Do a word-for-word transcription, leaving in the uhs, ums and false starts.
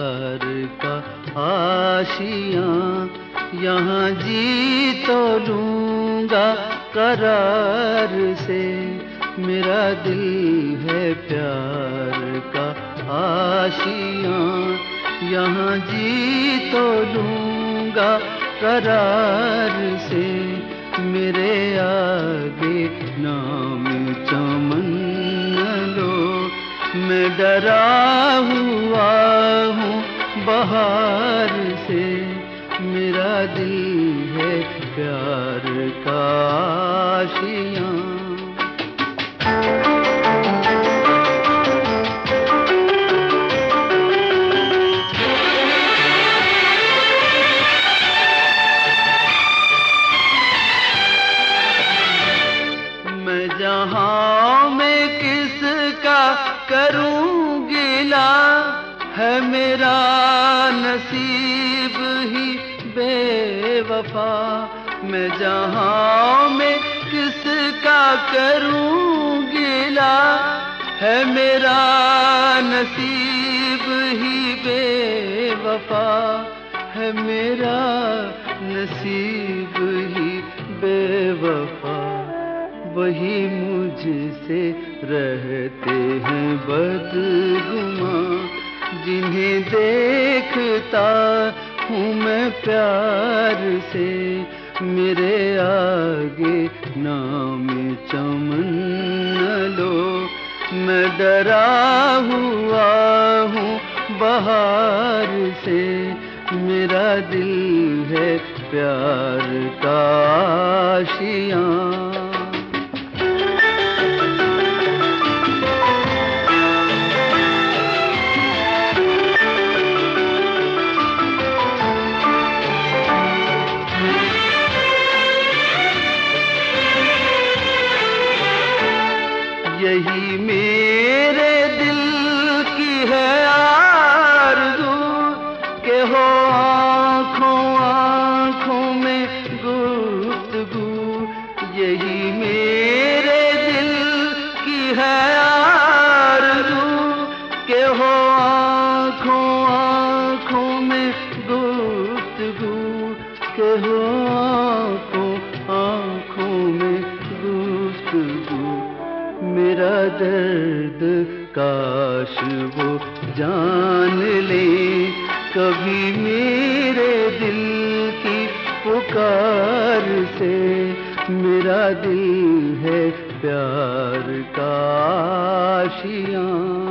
प्यार का आशियाँ, यहाँ जी तो लूँगा करार से। मेरा दिल है प्यार का आशियाँ, यहाँ जी तो लूँगा करार से। मेरे आगे नाम चमन न लो, मैं डरा हुआ हूँ बहार से। मेरा दिल है प्यार का आशियाँ। मैं जहाँ मैं किसका करूँ गिला, है मेरा नसीब ही बेवफा। मैं जहाँ मैं किसका करूँ गिला, है मेरा नसीब ही बेवफा। है मेरा नसीब ही बेवफा। वही मुझसे रहते हैं बदगुमां, जिन्हें देखता हूँ मैं प्यार से। मेरे आगे नाम चमन न लो, मैं डरा हुआ हूँ बहार से। मेरा दिल है प्यार का आशियाँ। यही मेरे दिल की है आरज़ू, के हो आँखों आँखों में गुफ्तगू। यही मेरे दिल की है आरज़ू, के हो आँखों आँखों में गुफ्तगू। के हो आँखों आँखों में गुफ्तगू। मेरा दर्द काश वो जान ले, कभी मेरे दिल की पुकार से। मेरा दिल है प्यार का आशियाँ।